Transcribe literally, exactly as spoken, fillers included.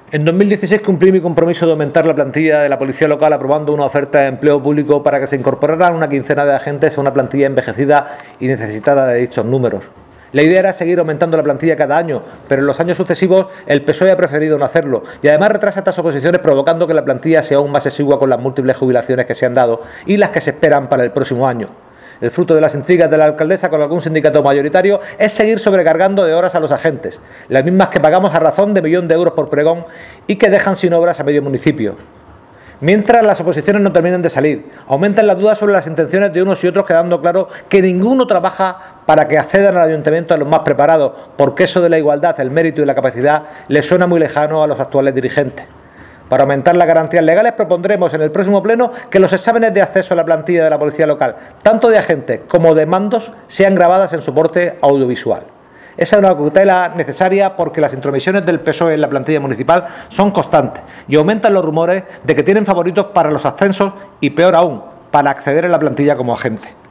En dos mil dieciséis cumplí mi compromiso de aumentar la plantilla de la Policía Local aprobando una oferta de empleo público para que se incorporaran una quincena de agentes a una plantilla envejecida y necesitada de dichos números. La idea era seguir aumentando la plantilla cada año, pero en los años sucesivos el P S O E ha preferido no hacerlo y además retrasa estas oposiciones, provocando que la plantilla sea aún más exigua con las múltiples jubilaciones que se han dado y las que se esperan para el próximo año. El fruto de las intrigas de la alcaldesa con algún sindicato mayoritario es seguir sobrecargando de horas a los agentes, las mismas que pagamos a razón de millón de euros por pregón y que dejan sin obras a medio municipio. Mientras las oposiciones no terminan de salir, aumentan las dudas sobre las intenciones de unos y otros, quedando claro que ninguno trabaja para que accedan al ayuntamiento a los más preparados, porque eso de la igualdad, el mérito y la capacidad les suena muy lejano a los actuales dirigentes. Para aumentar las garantías legales propondremos en el próximo pleno que los exámenes de acceso a la plantilla de la Policía Local, tanto de agentes como de mandos, sean grabadas en soporte audiovisual. Esa es una cautela necesaria porque las intromisiones del P S O E en la plantilla municipal son constantes y aumentan los rumores de que tienen favoritos para los ascensos y, peor aún, para acceder a la plantilla como agente.